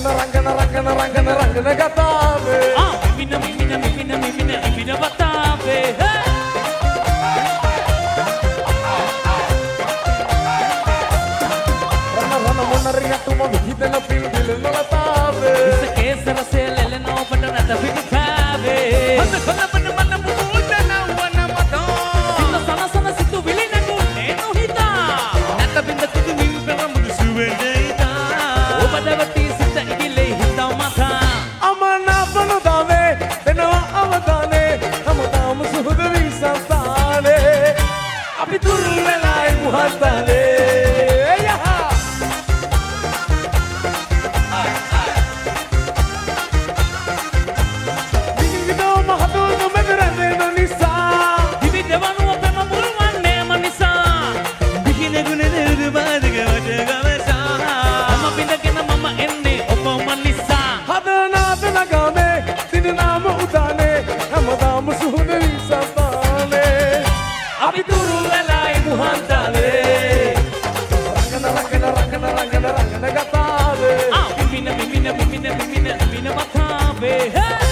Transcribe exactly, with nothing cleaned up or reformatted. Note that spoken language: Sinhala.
රංගන රංගන රංගන රංගන රංගන කතාවේ ආ මිමින මිමින මිමින මිමින මිමින වතාවේ රන රන මොනරියතුම විහිදෙන පිල් පිල් නොලතාවේ ඉස කේසර සෙලෙලන ඔබට නැත පිටාවේ හඳ කොළබන මන මුදන වන මතෝ සිත සනසන සිතු විලි නැගුනේ නොහිතා නැත බින්ද තුදු මින් පෙර මුදු සුවේදයිතා ඔබ දවති සිත ඉගිලේ හිතා මතා අමනාපන දාවේ දෙනවා අවදානේ හැමදාම සුහුද විසස්තානේ අපි දුරු වෙලායි මුහත්තානේ Mina, mina, mina, mina, mina, mina, mina, mina, mina,